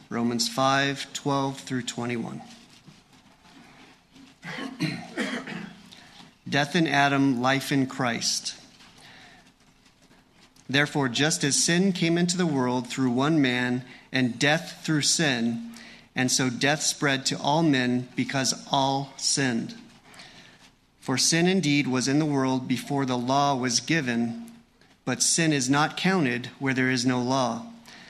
Romans 5:12 through 21. Death in Adam, life in Christ. Therefore, just as sin came into the world through one man, and death through sin, and so death spread to all men because all sinned. For sin indeed was in the world before the law was given, but sin is not counted where there is no law.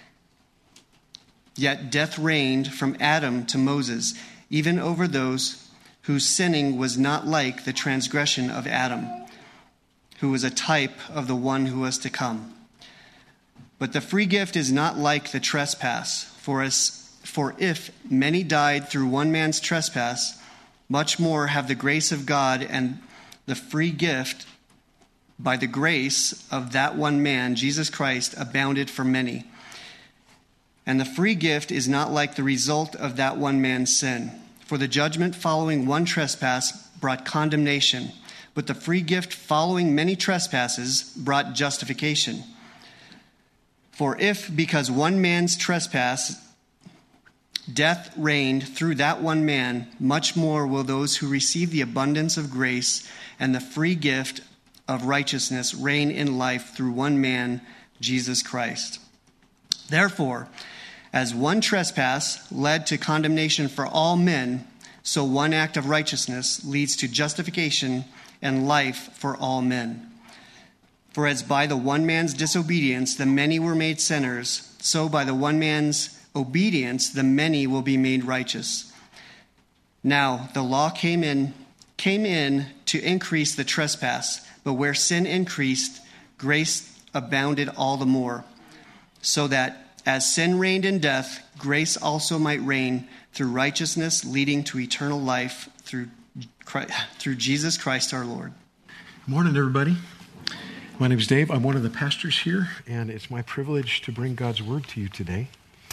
Yet death reigned from Adam to Moses, even over those whose sinning was not like the transgression of Adam, who was a type of the one who was to come. But the free gift is not like the trespass, for if many died through one man's trespass, much more have the grace of God and the free gift by the grace of that one man, Jesus Christ, abounded for many. And the free gift is not like the result of that one man's sin. For the judgment following one trespass brought condemnation, but the free gift following many trespasses brought justification. For if, because one man's trespass, death reigned through that one man, much more will those who receive the abundance of grace and the free gift of righteousness reign in life through one man, Jesus Christ. Therefore, as one trespass led to condemnation for all men, so one act of righteousness leads to justification and life for all men. For as by the one man's disobedience the many were made sinners, so by the one man's obedience the many will be made righteous. Now the law came in to increase the trespass, but where sin increased, grace abounded all the more, so that as sin reigned in death, grace also might reign through righteousness, leading to eternal life through Jesus Christ our Lord. Good morning, everybody. My name is Dave. I'm one of the pastors here, and it's my privilege to bring God's word to you today.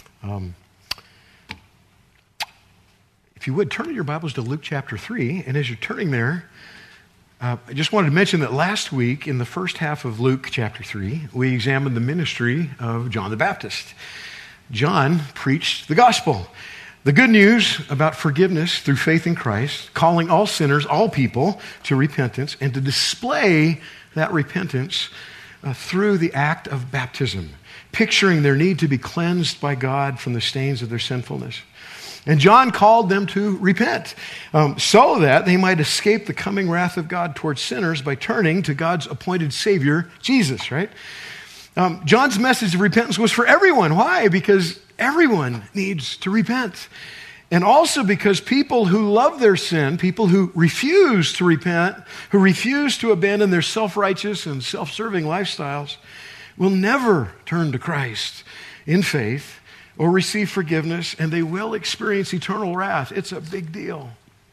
If you would, turn your Bibles to Luke chapter 3, and as you're turning there, I just wanted to mention that last week, in the first half of Luke chapter 3, we examined the ministry of John the Baptist. John preached the gospel, the good news about forgiveness through faith in Christ, calling all sinners, all people, to repentance, and to display that repentance through the act of baptism, picturing their need to be cleansed by God from the stains of their sinfulness. And John called them to repent so that they might escape the coming wrath of God towards sinners by turning to God's appointed Savior, Jesus, right? John's message of repentance was for everyone. Why? Because everyone needs to repent. And also because people who love their sin, people who refuse to repent, who refuse to abandon their self-righteous and self-serving lifestyles, will never turn to Christ in faith or receive forgiveness, and they will experience eternal wrath. It's a big deal.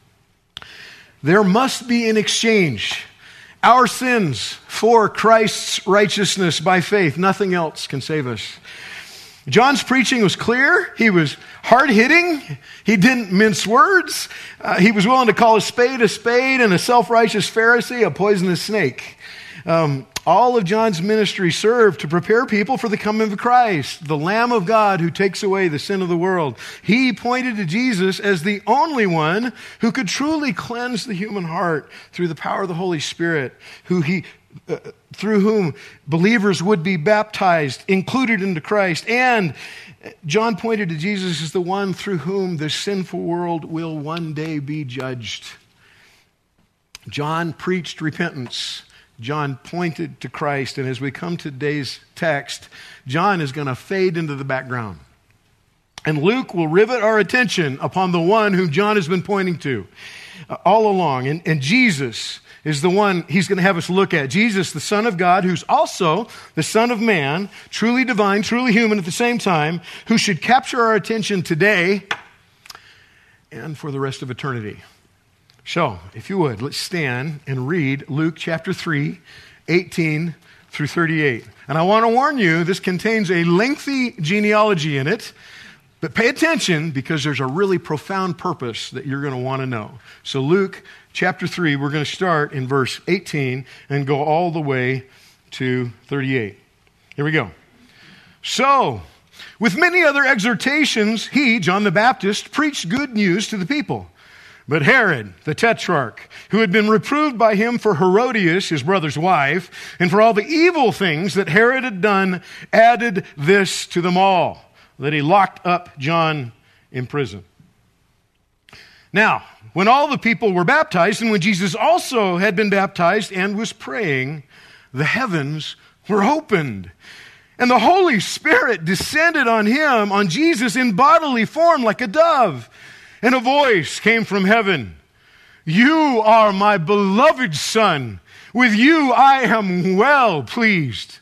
There must be an exchange. Our sins for Christ's righteousness by faith. Nothing else can save us. John's preaching was clear. He was hard-hitting. He didn't mince words. He was willing to call a spade and a self-righteous Pharisee a poisonous snake. All of John's ministry served to prepare people for the coming of Christ, the Lamb of God who takes away the sin of the world. He pointed to Jesus as the only one who could truly cleanse the human heart through the power of the Holy Spirit, through whom believers would be baptized, included into Christ. And John pointed to Jesus as the one through whom the sinful world will one day be judged. John preached repentance. John pointed to Christ. And as we come to today's text, John is going to fade into the background. And Luke will rivet our attention upon the one whom John has been pointing to all along. And Jesus is the one he's going to have us look at. Jesus, the Son of God, who's also the Son of Man, truly divine, truly human at the same time, who should capture our attention today and for the rest of eternity. So, if you would, let's stand and read Luke chapter 3, 18 through 38. And I want to warn you, this contains a lengthy genealogy in it, but pay attention because there's a really profound purpose that you're going to want to know. So Luke chapter 3, we're going to start in verse 18 and go all the way to 38. Here we go. So, With many other exhortations, he, John the Baptist, preached good news to the people. But Herod, the tetrarch, who had been reproved by him for Herodias, his brother's wife, and for all the evil things that Herod had done, added this to them all, that he locked up John in prison. Now, when all the people were baptized, and when Jesus also had been baptized and was praying, the heavens were opened. And the Holy Spirit descended on him, on Jesus, in bodily form like a dove. And a voice came from heaven. You are my beloved Son. With you I am well pleased.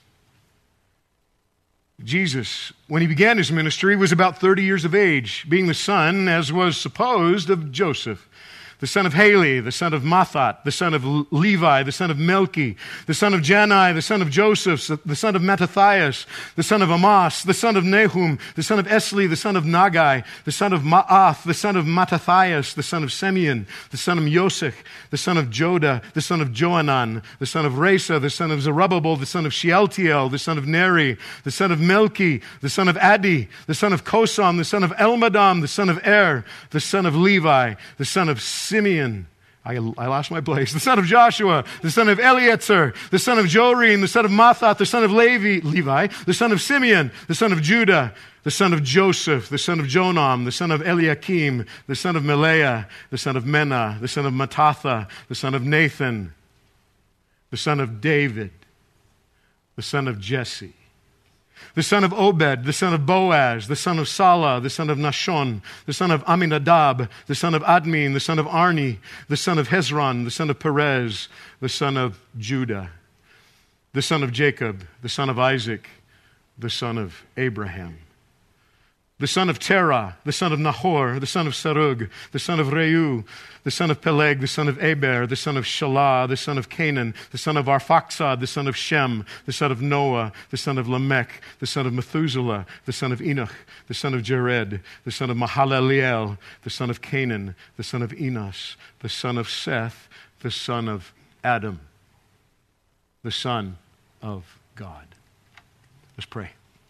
Jesus, when he began his ministry, was about 30 years of age, being the son, as was supposed, of Joseph, the son of Heli, the son of Mathat, the son of Levi, the son of Melchi, the son of Janai, the son of Joseph, the son of Mattathias, the son of Amas, the son of Nahum, the son of Esli, the son of Nagai, the son of Ma'ath, the son of Mattathias, the son of Simeon, the son of Yosech, the son of Joda, the son of Joanan, the son of Resa, the son of Zerubbabel, the son of Shealtiel, the son of Neri, the son of Melchi, the son of Addi, the son of Kosam, the son of Elmadam, the son of Er, the son of Levi, the son of Simeon, I lost my place, the son of Joshua, the son of Eliezer, the son of Jorim, the son of Mathat, the son of Levi, the son of Simeon, the son of Judah, the son of Joseph, the son of Jonam, the son of Eliakim, the son of Melea, the son of Menah, the son of Mattatha, the son of Nathan, the son of David, the son of Jesse, the son of Obed, the son of Boaz, the son of Salah, the son of Nashon, the son of Aminadab, the son of Admin, the son of Arni, the son of Hezron, the son of Perez, the son of Judah, the son of Jacob, the son of Isaac, the son of Abraham, the son of Terah, the son of Nahor, the son of Sarug, the son of Reu, the son of Peleg, the son of Eber, the son of Shelah, the son of Canaan, the son of Arphaxad, the son of Shem, the son of Noah, the son of Lamech, the son of Methuselah, the son of Enoch, the son of Jared, the son of Mahalaleel, the son of Canaan, the son of Enos, the son of Seth, the son of Adam, the son of God. Let's pray.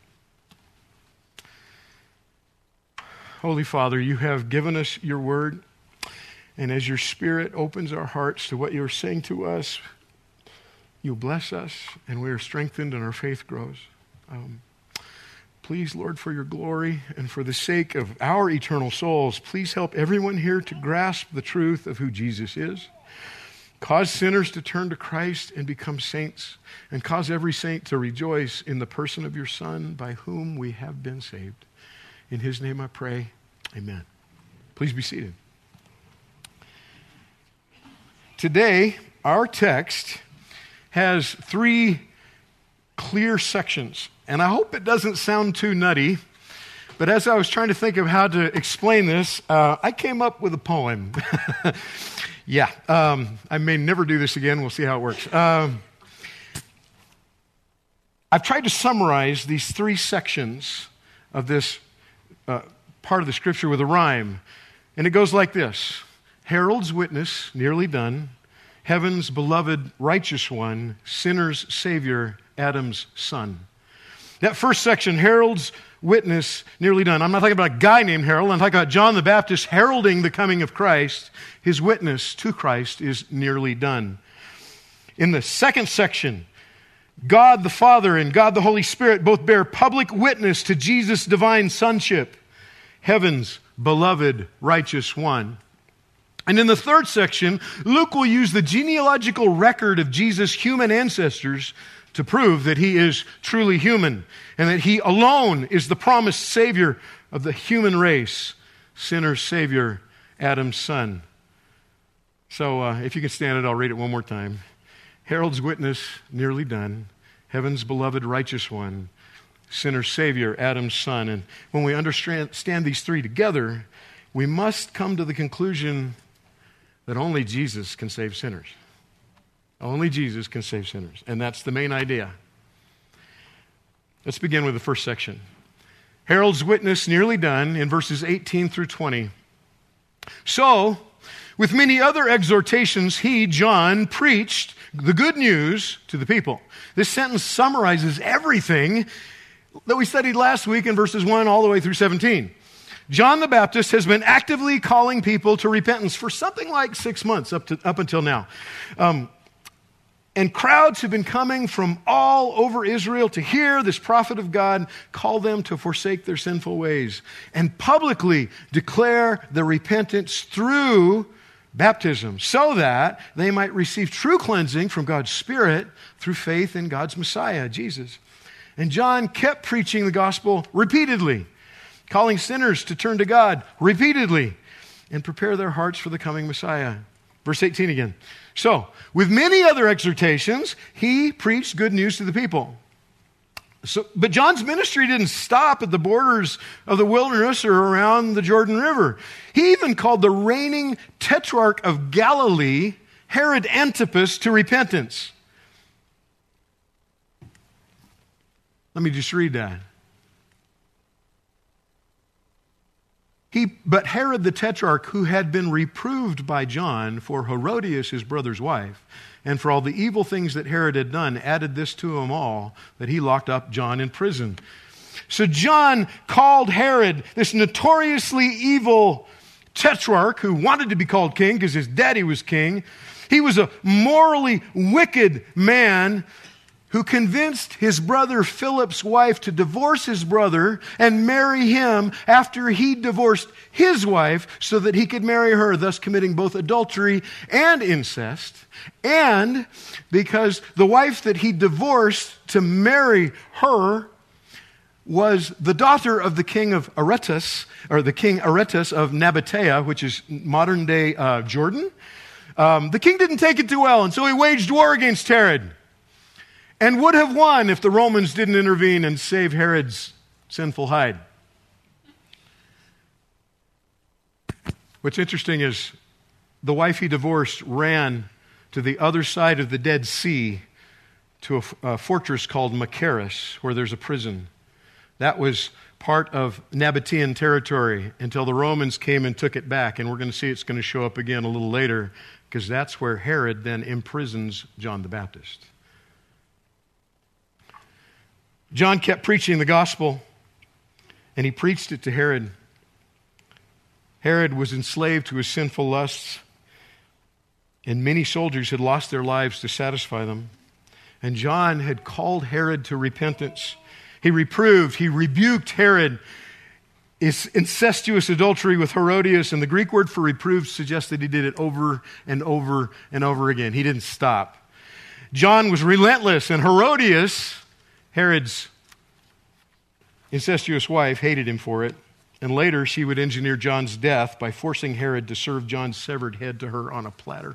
Holy Father, you have given us your word, and as your Spirit opens our hearts to what you're saying to us, you bless us, and we are strengthened and our faith grows. Please, Lord, for your glory and for the sake of our eternal souls, please help everyone here to grasp the truth of who Jesus is. Cause sinners to turn to Christ and become saints, and cause every saint to rejoice in the person of your Son, by whom we have been saved. In his name I pray, amen. Please be seated. Today, our text has 3 clear sections, and I hope it doesn't sound too nutty, but as I was trying to think of how to explain this, I came up with a poem. I may never do this again. We'll see how it works. I've tried to summarize these 3 sections of this part of the scripture with a rhyme. And it goes like this. Herald's witness, nearly done. Heaven's beloved righteous one, sinner's savior, Adam's son. That first section, Herald's witness, nearly done. I'm not talking about a guy named Harold. I'm talking about John the Baptist heralding the coming of Christ. His witness to Christ is nearly done. In the second section, God the Father and God the Holy Spirit both bear public witness to Jesus' divine sonship, heaven's beloved righteous one. And in the third section, Luke will use the genealogical record of Jesus' human ancestors to prove that he is truly human and that he alone is the promised Savior of the human race, sinner's Savior, Adam's son. So if you can stand it, I'll read it one more time. Herald's witness, nearly done. Heaven's beloved righteous one, sinner's Savior, Adam's son. And when we understand these 3 together, we must come to the conclusion that only Jesus can save sinners. Only Jesus can save sinners. And that's the main idea. Let's begin with the first section. Herald's witness, nearly done, in verses 18 through 20. So, with many other exhortations, he, John, preached the good news to the people. This sentence summarizes everything that we studied last week in verses 1 all the way through 17. John the Baptist has been actively calling people to repentance for something like 6 months up until now. And crowds have been coming from all over Israel to hear this prophet of God call them to forsake their sinful ways and publicly declare their repentance through baptism so that they might receive true cleansing from God's Spirit through faith in God's Messiah, Jesus. And John kept preaching the gospel repeatedly, calling sinners to turn to God repeatedly and prepare their hearts for the coming Messiah. Verse 18 again. So, with many other exhortations, he preached good news to the people. But John's ministry didn't stop at the borders of the wilderness or around the Jordan River. He even called the reigning tetrarch of Galilee, Herod Antipas, to repentance. Let me just read that. But Herod the Tetrarch, who had been reproved by John for Herodias, his brother's wife, and for all the evil things that Herod had done, added this to them all, that he locked up John in prison. So John called Herod, this notoriously evil tetrarch who wanted to be called king because his daddy was king. He was a morally wicked man who convinced his brother Philip's wife to divorce his brother and marry him after he divorced his wife so that he could marry her, thus committing both adultery and incest. And because the wife that he divorced to marry her was the daughter of the king of Aretas, or the king Aretas of Nabatea, which is modern day Jordan. The king didn't take it too well, and so he waged war against Herod. And would have won if the Romans didn't intervene and save Herod's sinful hide. What's interesting is the wife he divorced ran to the other side of the Dead Sea to a fortress called Machaerus, where there's a prison. That was part of Nabatean territory until the Romans came and took it back. And we're going to see it's going to show up again a little later, because that's where Herod then imprisons John the Baptist. John kept preaching the gospel, and he preached it to Herod. Herod was enslaved to his sinful lusts, and many soldiers had lost their lives to satisfy them. And John had called Herod to repentance. He rebuked Herod, his incestuous adultery with Herodias, and the Greek word for reprove suggests that he did it over and over and over again. He didn't stop. John was relentless, and Herodias, Herod's incestuous wife, hated him for it. And later, she would engineer John's death by forcing Herod to serve John's severed head to her on a platter.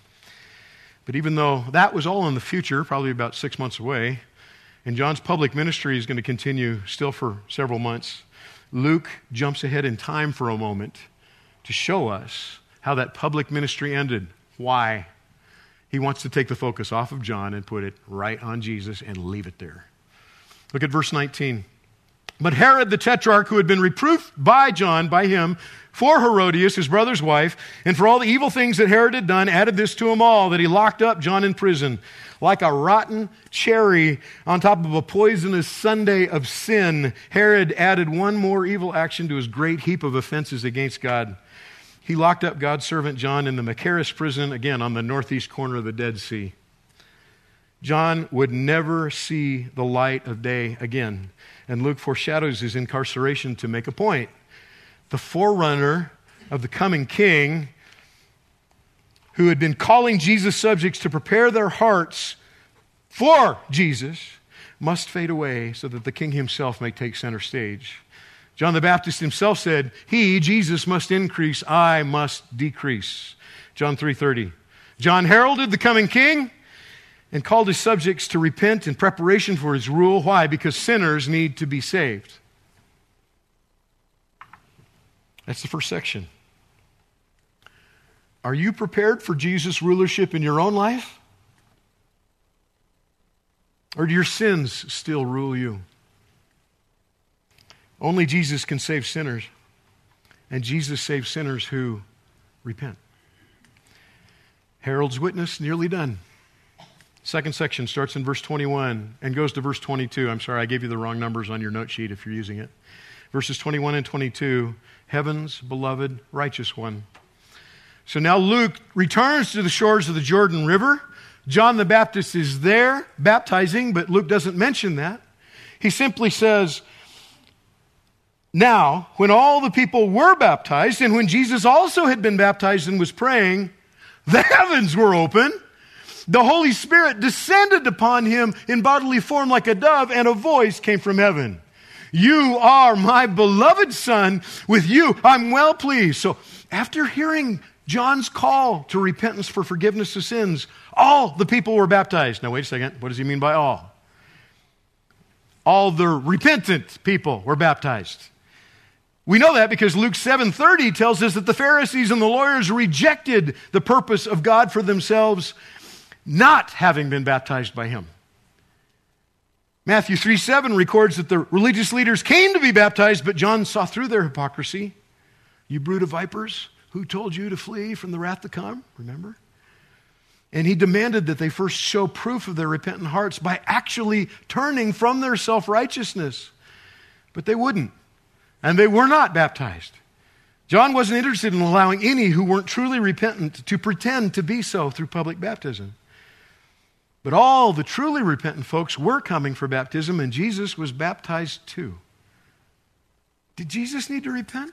But even though that was all in the future, probably about 6 months away, and John's public ministry is going to continue still for several months, Luke jumps ahead in time for a moment to show us how that public ministry ended. Why? He wants to take the focus off of John and put it right on Jesus and leave it there. Look at verse 19. But Herod the Tetrarch, who had been reproved by John, by him, for Herodias, his brother's wife, and for all the evil things that Herod had done, added this to them all, that he locked up John in prison. Like a rotten cherry on top of a poisonous sundae of sin, Herod added one more evil action to his great heap of offenses against God. He locked up God's servant John in the Machaerus prison, again on the northeast corner of the Dead Sea. John would never see the light of day again. And Luke foreshadows his incarceration to make a point. The forerunner of the coming king, who had been calling Jesus' subjects to prepare their hearts for Jesus, must fade away so that the king himself may take center stage. John the Baptist himself said, "He, Jesus, must increase, I must decrease." John 3:30. John heralded the coming king and called his subjects to repent in preparation for his rule. Why? Because sinners need to be saved. That's the first section. Are you prepared for Jesus' rulership in your own life? Or do your sins still rule you? Only Jesus can save sinners, and Jesus saves sinners who repent. Harold's witness nearly done. Second section starts in verse 21 and goes to verse 22. I'm sorry, I gave you the wrong numbers on your note sheet if you're using it. Verses 21 and 22, heaven's beloved righteous one. So now Luke returns to the shores of the Jordan River. John the Baptist is there baptizing, but Luke doesn't mention that. He simply says, now, when all the people were baptized, and when Jesus also had been baptized and was praying, the heavens were open. The Holy Spirit descended upon him in bodily form like a dove, and a voice came from heaven. You are my beloved Son. With you I'm well pleased. So after hearing John's call to repentance for forgiveness of sins, all the people were baptized. Now wait a second. What does he mean by all? All the repentant people were baptized. We know that because Luke 7:30 tells us that the Pharisees and the lawyers rejected the purpose of God for themselves, not having been baptized by him. Matthew 3:7 records that the religious leaders came to be baptized, but John saw through their hypocrisy. You brood of vipers, who told you to flee from the wrath to come? Remember? And he demanded that they first show proof of their repentant hearts by actually turning from their self-righteousness. But they wouldn't. And they were not baptized. John wasn't interested in allowing any who weren't truly repentant to pretend to be so through public baptism. But all the truly repentant folks were coming for baptism, and Jesus was baptized too. Did Jesus need to repent?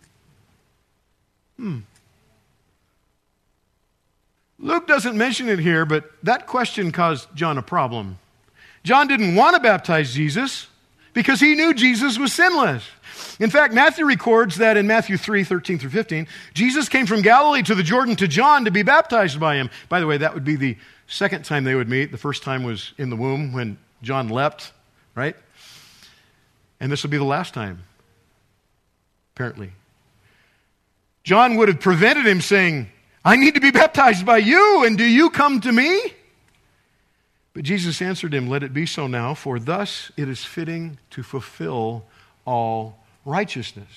Luke doesn't mention it here, but that question caused John a problem. John didn't want to baptize Jesus because he knew Jesus was sinless. In fact, Matthew records that in Matthew 3:13 through 15, Jesus came from Galilee to the Jordan to John to be baptized by him. By the way, that would be the second time they would meet. The first time was in the womb when John leapt, right? And this will be the last time, apparently. John would have prevented him saying, I need to be baptized by you, and do you come to me? But Jesus answered him, let it be so now, for thus it is fitting to fulfill all righteousness.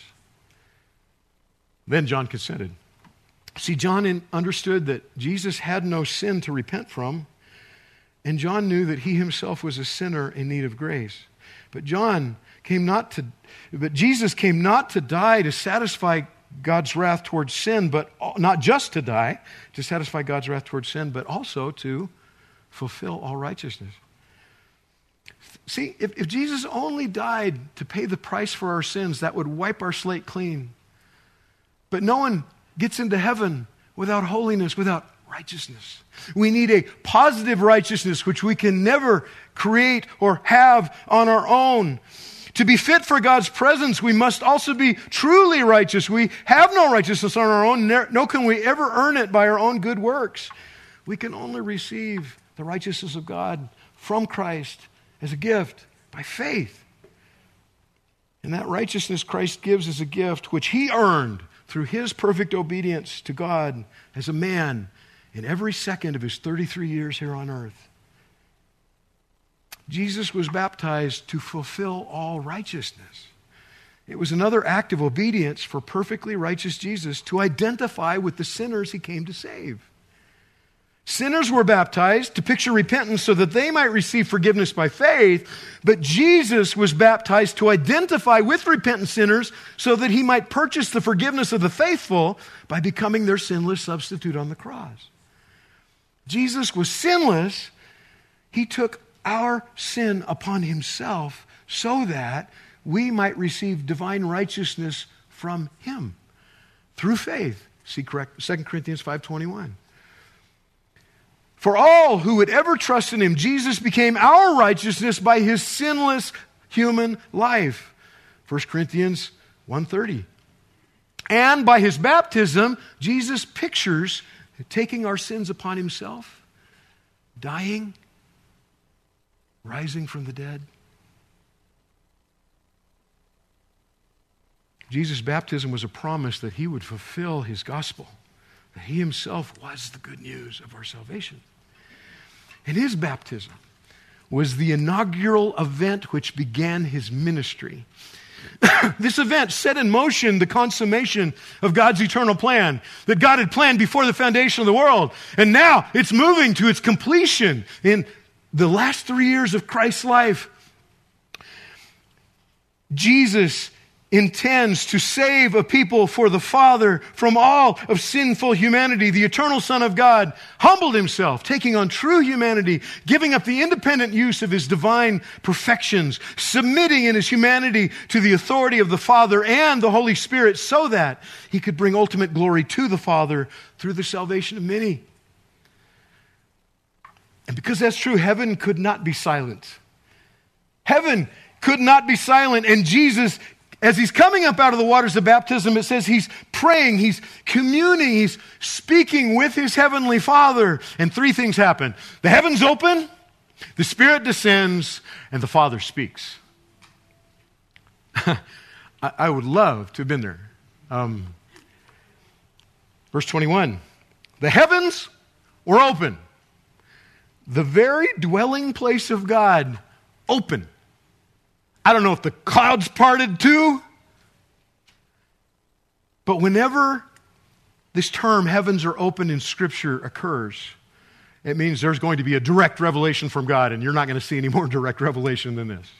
Then John consented. See, John understood that Jesus had no sin to repent from, and John knew that he himself was a sinner in need of grace. But Jesus came not to die to satisfy God's wrath towards sin, but not just to die to satisfy God's wrath towards sin, but also to fulfill all righteousness. See, if Jesus only died to pay the price for our sins, that would wipe our slate clean. But no one gets into heaven without holiness, without righteousness. We need a positive righteousness which we can never create or have on our own. To be fit for God's presence, we must also be truly righteous. We have no righteousness on our own, nor can we ever earn it by our own good works. We can only receive the righteousness of God from Christ as a gift by faith. And that righteousness Christ gives as a gift, which he earned through his perfect obedience to God as a man in every second of his 33 years here on earth. Jesus was baptized to fulfill all righteousness. It was another act of obedience for perfectly righteous Jesus to identify with the sinners he came to save. Sinners were baptized to picture repentance so that they might receive forgiveness by faith, but Jesus was baptized to identify with repentant sinners so that he might purchase the forgiveness of the faithful by becoming their sinless substitute on the cross. Jesus was sinless. He took our sin upon himself so that we might receive divine righteousness from him through faith. See 2 Corinthians 5:21. For all who would ever trust in him, Jesus became our righteousness by his sinless human life. 1 Corinthians 1:30. And by his baptism, Jesus pictures taking our sins upon himself, dying, rising from the dead. Jesus' baptism was a promise that he would fulfill his gospel, that he himself was the good news of our salvation. And his baptism was the inaugural event which began his ministry. This event set in motion the consummation of God's eternal plan that God had planned before the foundation of the world. And now it's moving to its completion in the last 3 years of Christ's life. Jesus intends to save a people for the Father from all of sinful humanity. The eternal Son of God humbled himself, taking on true humanity, giving up the independent use of his divine perfections, submitting in his humanity to the authority of the Father and the Holy Spirit so that he could bring ultimate glory to the Father through the salvation of many. And because that's true, heaven could not be silent. Heaven could not be silent. And Jesus, as he's coming up out of the waters of baptism, it says he's praying, he's communing, he's speaking with his heavenly Father. And 3 things happen. The heavens open, the Spirit descends, and the Father speaks. I would love to have been there. Verse 21, the heavens were open. The very dwelling place of God open. I don't know if the clouds parted too, but whenever this term, heavens are open in Scripture, occurs, it means there's going to be a direct revelation from God, and you're not going to see any more direct revelation than this.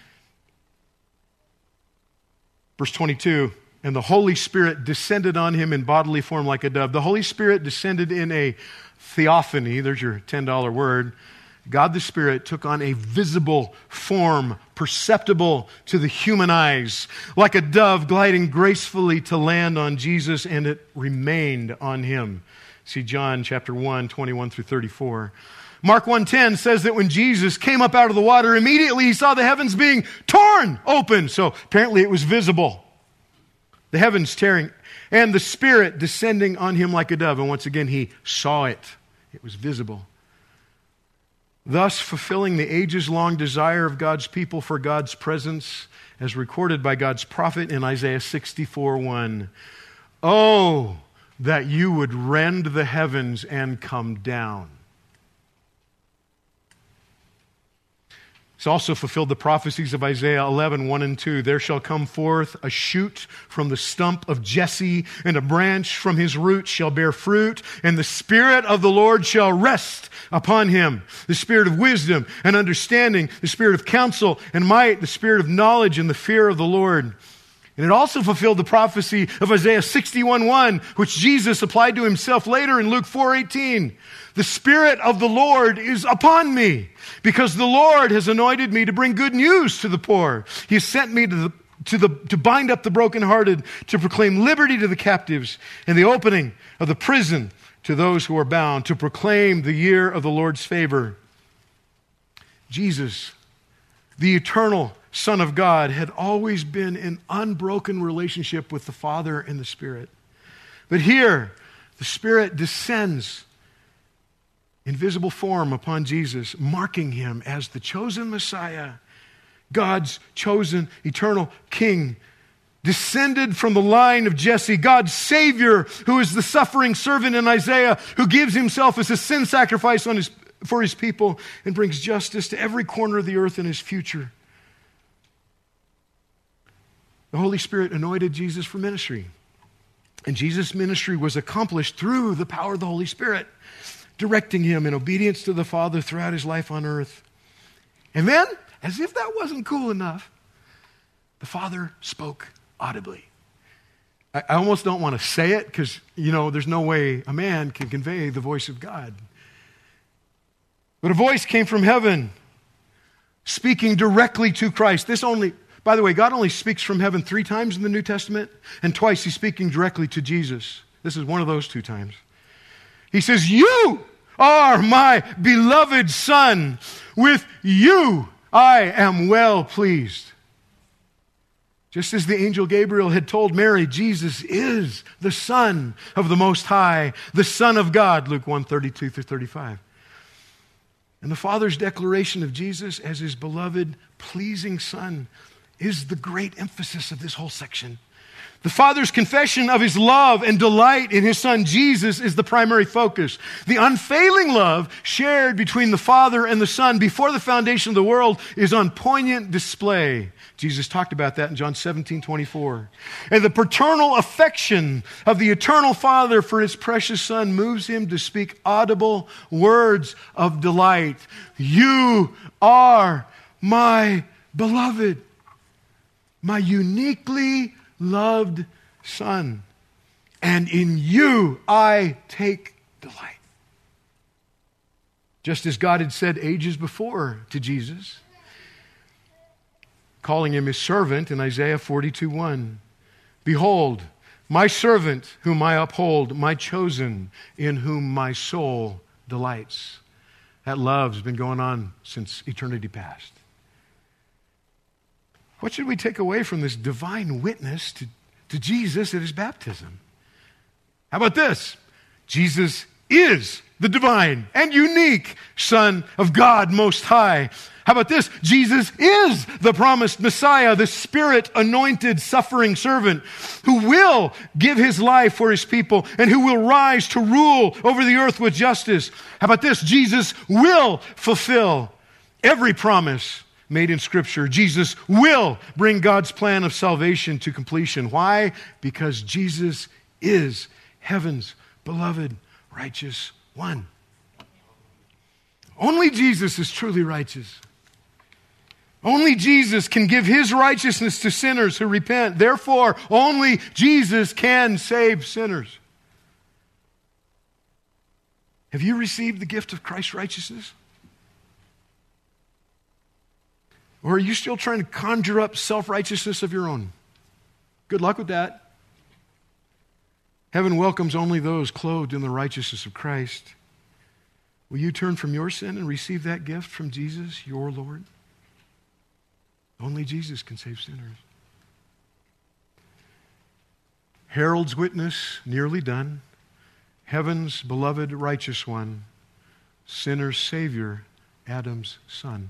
Verse 22, and the Holy Spirit descended on him in bodily form like a dove. The Holy Spirit descended in a theophany, there's your $10 word. God the Spirit took on a visible form, perceptible to the human eyes, like a dove gliding gracefully to land on Jesus, and it remained on him. See John chapter 1, 21 through 34. Mark 1:10 says that when Jesus came up out of the water, immediately he saw the heavens being torn open. So apparently it was visible. The heavens tearing, and the Spirit descending on him like a dove. And once again, he saw it. It was visible. Thus fulfilling the ages-long desire of God's people for God's presence, as recorded by God's prophet in Isaiah 64:1. Oh, that you would rend the heavens and come down. It's also fulfilled the prophecies of Isaiah 11:1 and 2. There shall come forth a shoot from the stump of Jesse, and a branch from his root shall bear fruit, and the Spirit of the Lord shall rest upon him. The Spirit of wisdom and understanding, the Spirit of counsel and might, the Spirit of knowledge and the fear of the Lord. And it also fulfilled the prophecy of Isaiah 61:1, which Jesus applied to himself later in Luke 4:18. The Spirit of the Lord is upon me, because the Lord has anointed me to bring good news to the poor. He has sent me to bind up the brokenhearted, to proclaim liberty to the captives, and the opening of the prison to those who are bound, to proclaim the year of the Lord's favor. Jesus, the eternal Son of God, had always been in unbroken relationship with the Father and the Spirit. But here, the Spirit descends in visible form upon Jesus, marking him as the chosen Messiah, God's chosen eternal King, descended from the line of Jesse, God's Savior, who is the suffering servant in Isaiah, who gives himself as a sin sacrifice for his people and brings justice to every corner of the earth in his future. The Holy Spirit anointed Jesus for ministry. And Jesus' ministry was accomplished through the power of the Holy Spirit, directing him in obedience to the Father throughout his life on earth. And then, as if that wasn't cool enough, the Father spoke audibly. I almost don't want to say it because, there's no way a man can convey the voice of God. But a voice came from heaven, speaking directly to Christ. By the way, God only speaks from heaven 3 times in the New Testament, and twice he's speaking directly to Jesus. This is one of those 2 times. He says, "You are my beloved Son. With you I am well pleased." Just as the angel Gabriel had told Mary, Jesus is the Son of the Most High, the Son of God, Luke 1:32 through 35. And the Father's declaration of Jesus as his beloved, pleasing Son is the great emphasis of this whole section. The Father's confession of His love and delight in His Son Jesus is the primary focus. The unfailing love shared between the Father and the Son before the foundation of the world is on poignant display. Jesus talked about that in John 17:24. And the paternal affection of the eternal Father for His precious Son moves Him to speak audible words of delight. You are my beloved, my uniquely loved Son, and in you I take delight. Just as God had said ages before to Jesus, calling Him His servant in Isaiah 42:1. Behold, my servant whom I uphold, my chosen, in whom my soul delights. That love has been going on since eternity past. What should we take away from this divine witness to Jesus at His baptism? How about this? Jesus is the divine and unique Son of God Most High. How about this? Jesus is the promised Messiah, the Spirit-anointed suffering servant who will give His life for His people and who will rise to rule over the earth with justice. How about this? Jesus will fulfill every promise made in Scripture. Jesus will bring God's plan of salvation to completion. Why? Because Jesus is heaven's beloved righteous one. Only Jesus is truly righteous. Only Jesus can give His righteousness to sinners who repent. Therefore, only Jesus can save sinners. Have you received the gift of Christ's righteousness? Or are you still trying to conjure up self-righteousness of your own? Good luck with that. Heaven welcomes only those clothed in the righteousness of Christ. Will you turn from your sin and receive that gift from Jesus, your Lord? Only Jesus can save sinners. Harold's witness, nearly done. Heaven's beloved righteous one. Sinner's Savior, Adam's son.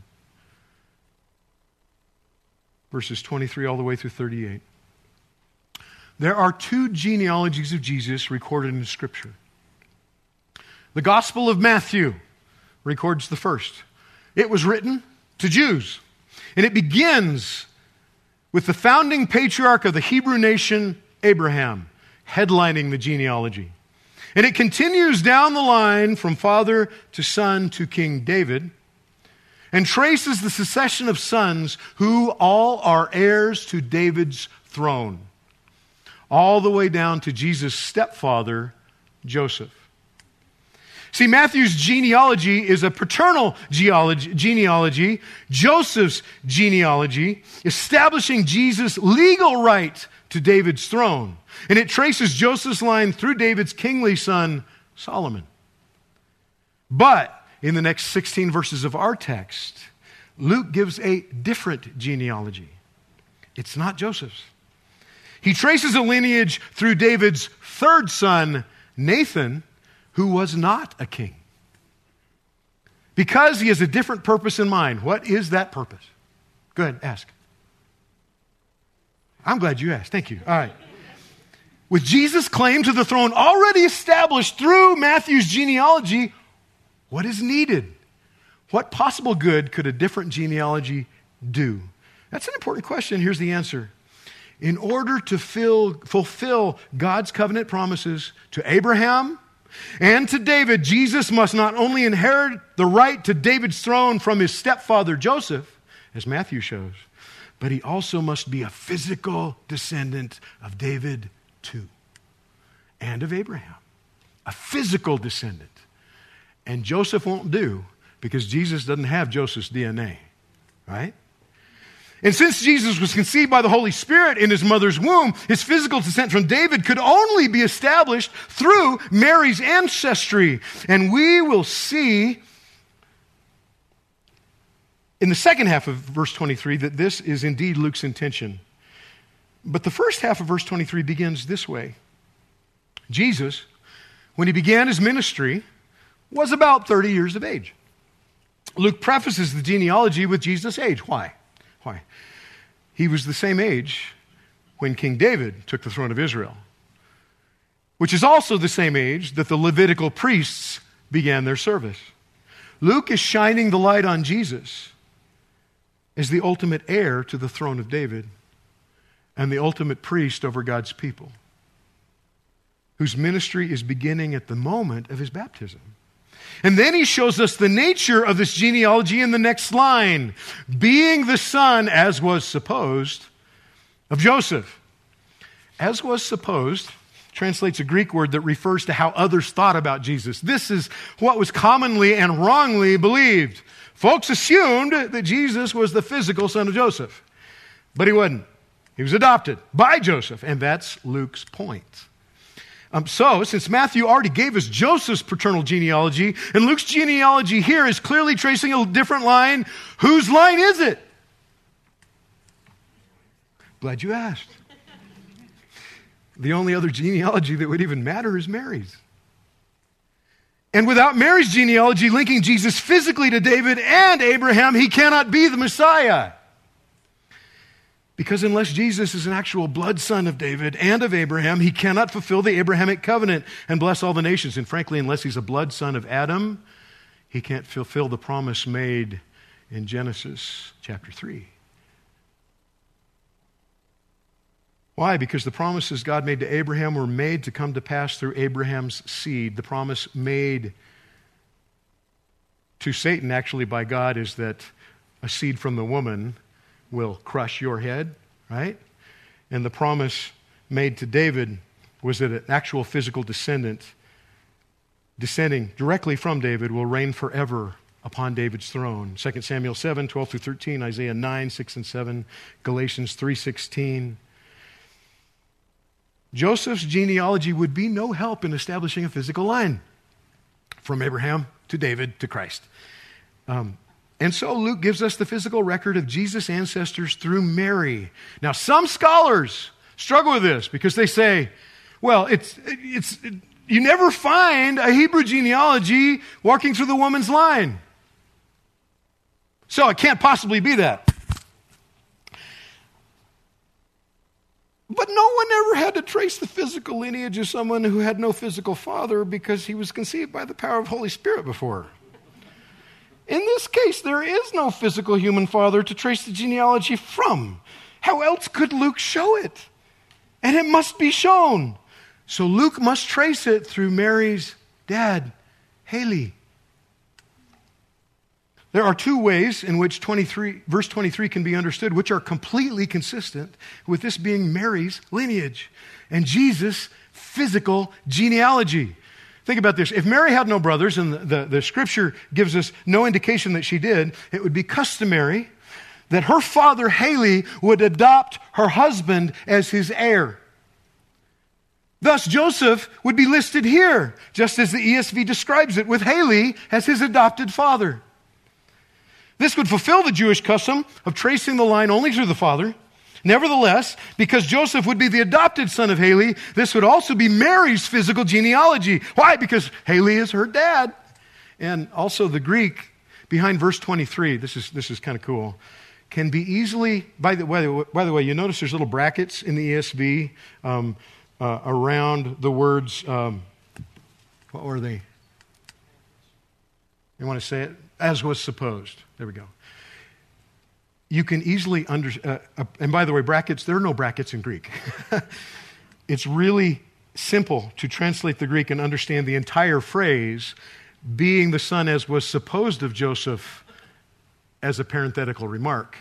Verses 23 all the way through 38. There are two genealogies of Jesus recorded in Scripture. The Gospel of Matthew records the first. It was written to Jews, and it begins with the founding patriarch of the Hebrew nation, Abraham, headlining the genealogy. And it continues down the line from father to son to King David, and traces the succession of sons who all are heirs to David's throne, all the way down to Jesus' stepfather, Joseph. See, Matthew's genealogy is a paternal genealogy, Joseph's genealogy, establishing Jesus' legal right to David's throne. And it traces Joseph's line through David's kingly son, Solomon. But in the next 16 verses of our text, Luke gives a different genealogy. It's not Joseph's. He traces a lineage through David's third son, Nathan, who was not a king. Because he has a different purpose in mind. What is that purpose? Go ahead, ask. I'm glad you asked. Thank you. All right. With Jesus' claim to the throne already established through Matthew's genealogy, what is needed? What possible good could a different genealogy do? That's an important question. Here's the answer. In order to fulfill God's covenant promises to Abraham and to David, Jesus must not only inherit the right to David's throne from his stepfather Joseph, as Matthew shows, but he also must be a physical descendant of David too, and of Abraham. A physical descendant. And Joseph won't do, because Jesus doesn't have Joseph's DNA, right? And since Jesus was conceived by the Holy Spirit in his mother's womb, his physical descent from David could only be established through Mary's ancestry. And we will see in the second half of verse 23 that this is indeed Luke's intention. But the first half of verse 23 begins this way. Jesus, when he began his ministry, was about 30 years of age. Luke prefaces the genealogy with Jesus' age. Why? He was the same age when King David took the throne of Israel, which is also the same age that the Levitical priests began their service. Luke is shining the light on Jesus as the ultimate heir to the throne of David and the ultimate priest over God's people, whose ministry is beginning at the moment of his baptism. And then he shows us the nature of this genealogy in the next line, being the son, as was supposed, of Joseph. As was supposed translates a Greek word that refers to how others thought about Jesus. This is what was commonly and wrongly believed. Folks assumed that Jesus was the physical son of Joseph, but he wasn't. He was adopted by Joseph, and that's Luke's point. So, since Matthew already gave us Joseph's paternal genealogy, and Luke's genealogy here is clearly tracing a different line, whose line is it? Glad you asked. The only other genealogy that would even matter is Mary's. And without Mary's genealogy linking Jesus physically to David and Abraham, he cannot be the Messiah. Because unless Jesus is an actual blood son of David and of Abraham, he cannot fulfill the Abrahamic covenant and bless all the nations. And frankly, unless he's a blood son of Adam, he can't fulfill the promise made in Genesis chapter 3. Why? Because the promises God made to Abraham were made to come to pass through Abraham's seed. The promise made to Satan, actually, by God is that a seed from the woman will crush your head, right? And the promise made to David was that an actual physical descendant descending directly from David will reign forever upon David's throne. 2 Samuel 7, 12 through 13, Isaiah 9, 6 and 7, Galatians 3:16. Joseph's genealogy would be no help in establishing a physical line from Abraham to David to Christ. And so Luke gives us the physical record of Jesus' ancestors through Mary. Now, some scholars struggle with this because they say, well, you never find a Hebrew genealogy walking through the woman's line. So it can't possibly be that. But no one ever had to trace the physical lineage of someone who had no physical father because he was conceived by the power of the Holy Spirit before. In this case, there is no physical human father to trace the genealogy from. How else could Luke show it? And it must be shown. So Luke must trace it through Mary's dad, Haley. There are two ways in which verse 23 can be understood, which are completely consistent with this being Mary's lineage and Jesus' physical genealogy. Think about this. If Mary had no brothers, and the scripture gives us no indication that she did, it would be customary that her father, Haley, would adopt her husband as his heir. Thus, Joseph would be listed here, just as the ESV describes it, with Haley as his adopted father. This would fulfill the Jewish custom of tracing the line only through the father. Nevertheless, because Joseph would be the adopted son of Haley, this would also be Mary's physical genealogy. Why? Because Haley is her dad. And also the Greek behind verse 23, this is kind of cool, can be easily, by the way, you notice there's little brackets in the ESV around the words, what were they? You want to say it? As was supposed. There we go. You can easily and by the way, brackets, there are no brackets in Greek. It's really simple to translate the Greek and understand the entire phrase, being the son as was supposed of Joseph, as a parenthetical remark.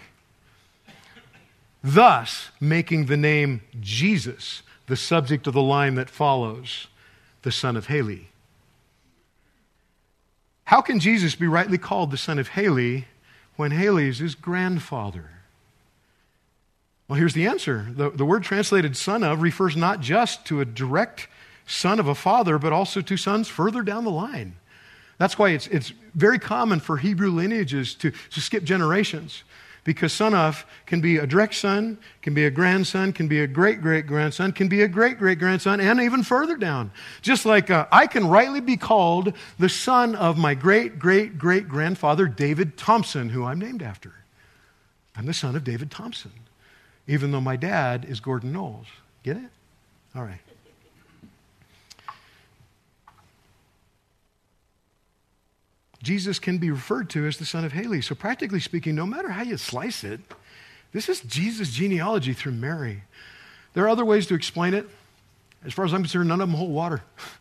Thus, making the name Jesus the subject of the line that follows, the son of Haley. How can Jesus be rightly called the son of Haley when Haley is his grandfather? Well, here's the answer. The word translated son of refers not just to a direct son of a father, but also to sons further down the line. That's why it's very common for Hebrew lineages to skip generations, because son of can be a direct son, can be a grandson, can be a great-great-grandson, can be a great-great-grandson, and even further down. Just like I can rightly be called the son of my great-great-great-grandfather, David Thompson, who I'm named after. I'm the son of David Thompson. even though my dad is Gordon Knowles. Get it? All right. Jesus can be referred to as the son of Haley. So practically speaking, no matter how you slice it, this is Jesus' genealogy through Mary. There are other ways to explain it. As far as I'm concerned, none of them hold water.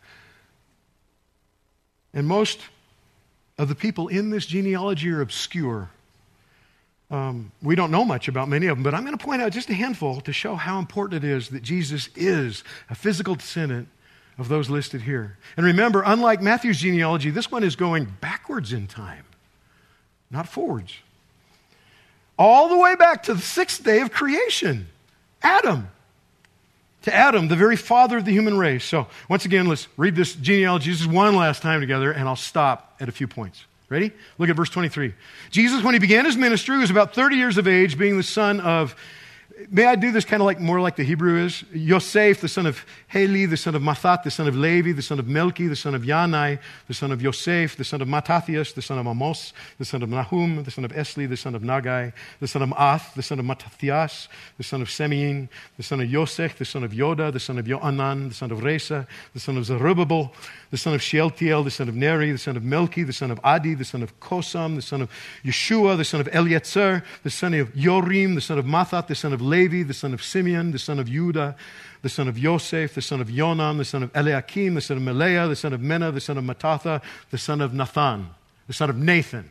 And most of the people in this genealogy are obscure. We don't know much about many of them, but I'm going to point out just a handful to show how important it is that Jesus is a physical descendant of those listed here. And remember, unlike Matthew's genealogy, this one is going backwards in time, not forwards. All the way back to the sixth day of creation, Adam. To Adam, the very father of the human race. So once again, let's read this genealogy just one last time together, and I'll stop at a few points. Ready? Look at verse 23. Jesus, when he began his ministry, was about 30 years of age, being the son of, may I do this kind of like more like the Hebrew is? Yosef, the son of Heli, the son of Mathat, the son of Levi, the son of Melchi, the son of Yanai, the son of Yosef, the son of Mattathias, the son of Amos, the son of Nahum, the son of Esli, the son of Nagai, the son of Ath, the son of Mattathias, the son of Semein, the son of Yosech, the son of Yoda, the son of Yoanan, the son of Resa, the son of Zerubbabel, the son of Shealtiel, the son of Neri, the son of Melchi, the son of Adi, the son of Kosam, the son of Yeshua, the son of Elietzer, the son of Yorim, the son of Mathat, the son of Levi, the son of Simeon, the son of Judah, the son of Yosef, the son of Yonan, the son of Eliakim, the son of Melea, the son of Menah, the son of Mattatha, the son of Nathan, the son of Nathan,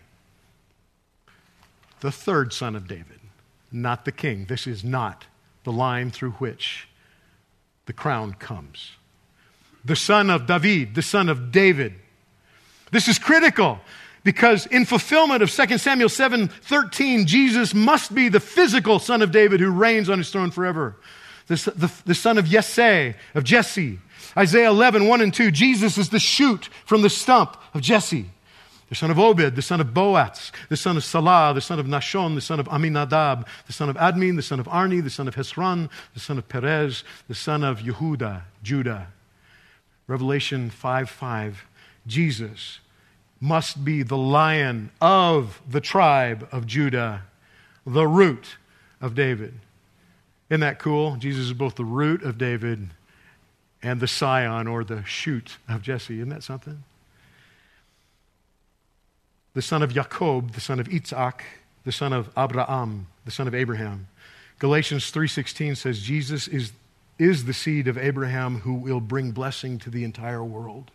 the third son of David, not the king. This is not the line through which the crown comes. The son of David, the son of David. This is critical because in fulfillment of 2 Samuel 7:13, Jesus must be the physical son of David who reigns on his throne forever. The son of Jesse. Isaiah 11:1 and 2, Jesus is the shoot from the stump of Jesse. The son of Obed, the son of Boaz, the son of Salah, the son of Nashon, the son of Aminadab, the son of Admin, the son of Arni, the son of Hezron, the son of Perez, the son of Yehuda, Judah. Revelation 5:5, Jesus must be the Lion of the tribe of Judah, the root of David. Isn't that cool? Jesus is both the root of David and the scion or the shoot of Jesse. Isn't that something? The son of Jacob, the son of Isaac, the son of Abraham, the son of Abraham. Galatians 3:16 says Jesus is the seed of Abraham who will bring blessing to the entire world.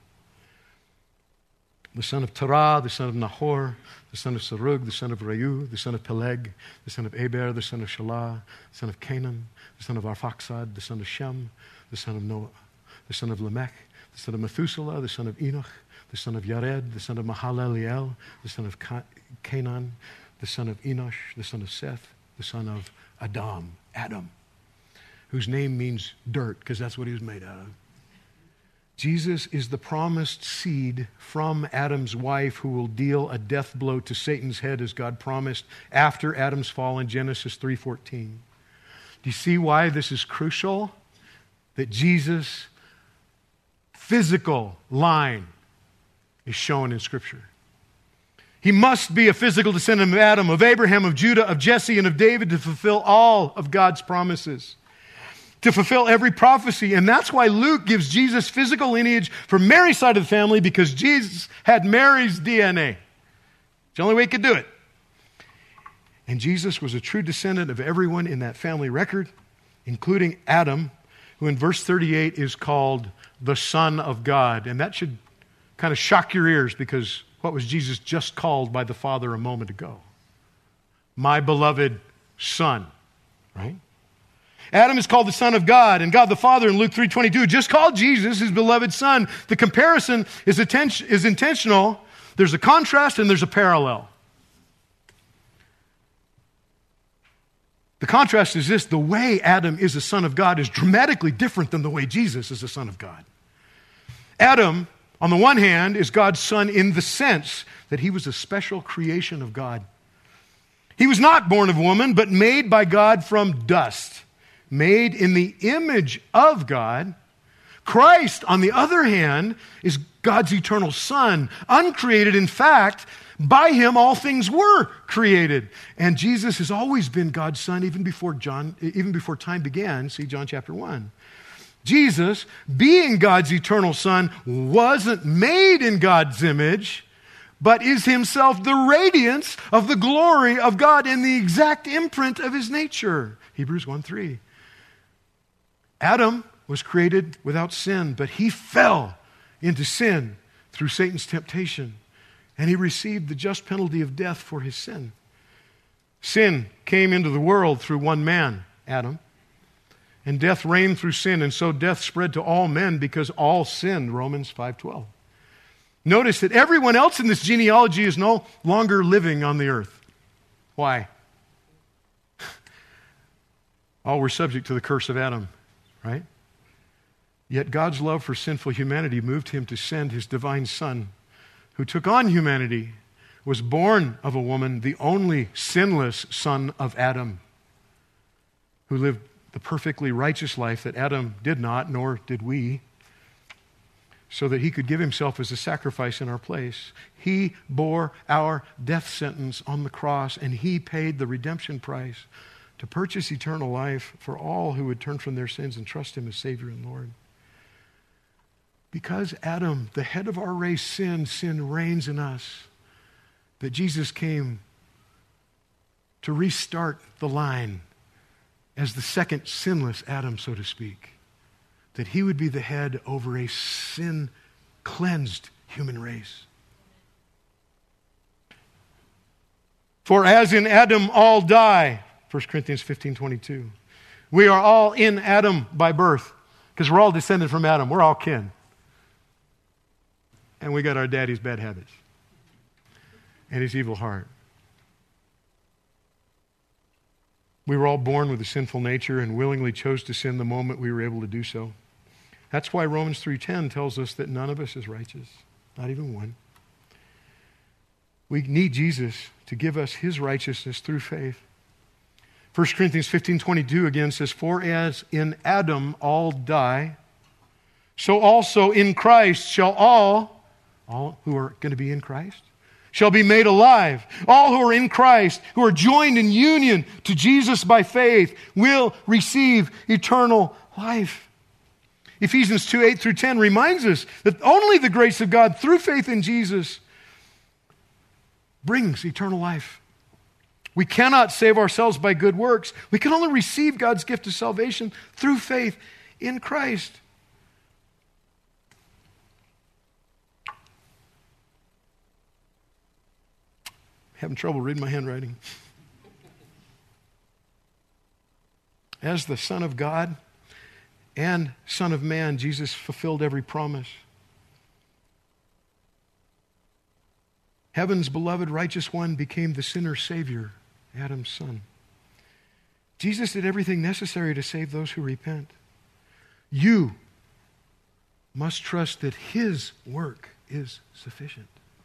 The son of Terah, the son of Nahor, the son of Serug, the son of Reu, the son of Peleg, the son of Eber, the son of Shelah, the son of Canaan, the son of Arphaxad, the son of Shem, the son of Noah, the son of Lamech, the son of Methuselah, the son of Enoch, the son of Yared, the son of Mahalaleel, the son of Canaan, the son of Enosh, the son of Seth, the son of Adam, whose name means dirt, because that's what he was made out of. Jesus is the promised seed from Adam's wife who will deal a death blow to Satan's head as God promised after Adam's fall in Genesis 3:14. Do you see why this is crucial? That Jesus' physical line is shown in Scripture. He must be a physical descendant of Adam, of Abraham, of Judah, of Jesse, and of David to fulfill all of God's promises, to fulfill every prophecy. And that's why Luke gives Jesus' physical lineage from Mary's side of the family, because Jesus had Mary's DNA. It's the only way he could do it. And Jesus was a true descendant of everyone in that family record, including Adam, who in verse 38 is called the Son of God. And that should kind of shock your ears, because what was Jesus just called by the Father a moment ago? My beloved Son, right? Adam is called the Son of God, and God the Father in Luke 3:22 just called Jesus his beloved Son. The comparison is intentional. There's a contrast and there's a parallel. The contrast is this: the way Adam is a son of God is dramatically different than the way Jesus is a son of God. Adam, on the one hand, is God's son in the sense that he was a special creation of God. He was not born of woman, but made by God from dust, made in the image of God, Christ, on the other hand, is God's eternal Son, uncreated. In fact, by him all things were created. And Jesus has always been God's Son even before time began. See John chapter 1. Jesus, being God's eternal Son, wasn't made in God's image, but is himself the radiance of the glory of God in the exact imprint of his nature. Hebrews 1:3. Adam was created without sin, but he fell into sin through Satan's temptation, and he received the just penalty of death for his sin. Sin came into the world through one man, Adam, and death reigned through sin, and so death spread to all men because all sinned, Romans 5:12. Notice that everyone else in this genealogy is no longer living on the earth. Why? All were subject to the curse of Adam, right? Yet God's love for sinful humanity moved him to send his divine Son, who took on humanity, was born of a woman, the only sinless son of Adam, who lived the perfectly righteous life that Adam did not, nor did we, so that he could give himself as a sacrifice in our place. He bore our death sentence on the cross, and he paid the redemption price to purchase eternal life for all who would turn from their sins and trust him as Savior and Lord. Because Adam, the head of our race, sinned, sin reigns in us, that Jesus came to restart the line as the second sinless Adam, so to speak, that he would be the head over a sin-cleansed human race. For as in Adam all die, 1 Corinthians 15:22, we are all in Adam by birth, because we're all descended from Adam. We're all kin. And we got our daddy's bad habits and his evil heart. We were all born with a sinful nature and willingly chose to sin the moment we were able to do so. That's why Romans 3:10 tells us that none of us is righteous, not even one. We need Jesus to give us his righteousness through faith. 1 Corinthians 15:22 again says, for as in Adam all die, so also in Christ shall all who are going to be in Christ, shall be made alive. All who are in Christ, who are joined in union to Jesus by faith, will receive eternal life. Ephesians 2:8-10 reminds us that only the grace of God through faith in Jesus brings eternal life. We cannot save ourselves by good works. We can only receive God's gift of salvation through faith in Christ. Having trouble reading my handwriting. As the Son of God and Son of Man, Jesus fulfilled every promise. Heaven's beloved righteous one became the sinner's Savior, Adam's son. Jesus did everything necessary to save those who repent. You must trust that his work is sufficient.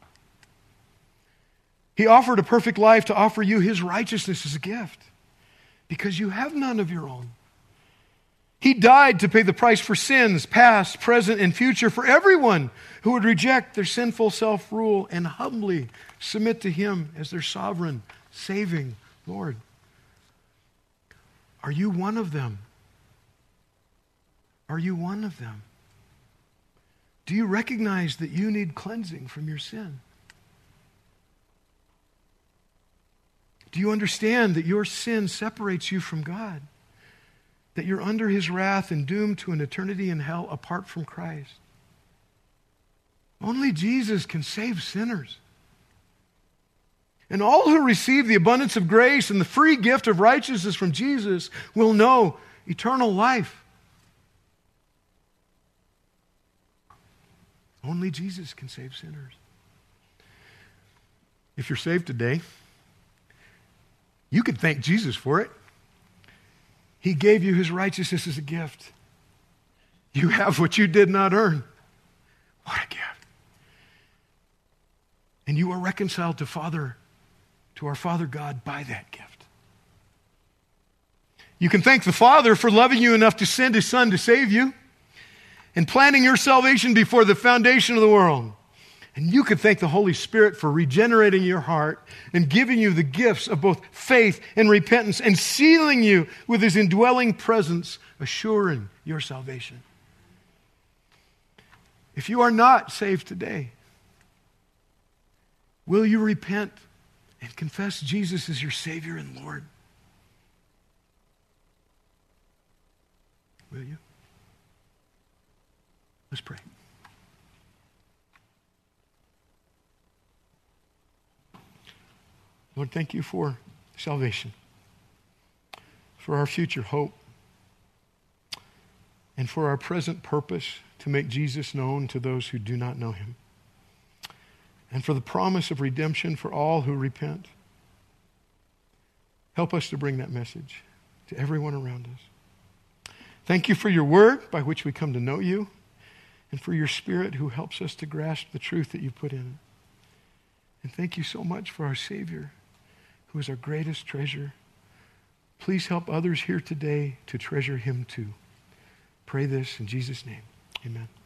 He offered a perfect life to offer you his righteousness as a gift because you have none of your own. He died to pay the price for sins, past, present, and future, for everyone who would reject their sinful self-rule and humbly submit to him as their sovereign, saving Lord. Are you one of them? Are you one of them? Do you recognize that you need cleansing from your sin? Do you understand that your sin separates you from God? That you're under his wrath and doomed to an eternity in hell apart from Christ? Only Jesus can save sinners. And all who receive the abundance of grace and the free gift of righteousness from Jesus will know eternal life. Only Jesus can save sinners. If you're saved today, you could thank Jesus for it. He gave you his righteousness as a gift. You have what you did not earn. What a gift. And you are reconciled to our Father God by that gift. You can thank the Father for loving you enough to send his Son to save you. and planning your salvation before the foundation of the world. And you could thank the Holy Spirit for regenerating your heart and giving you the gifts of both faith and repentance and sealing you with His indwelling presence, assuring your salvation. If you are not saved today, will you repent and confess Jesus as your Savior and Lord? Will you? Let's pray. Lord, thank you for salvation, for our future hope, and for our present purpose to make Jesus known to those who do not know Him, and for the promise of redemption for all who repent. Help us to bring that message to everyone around us. Thank you for your word by which we come to know you, and for your Spirit who helps us to grasp the truth that you put in it. And thank you so much for our Savior, who is our greatest treasure. Please help others here today to treasure Him too. Pray this in Jesus' name. Amen.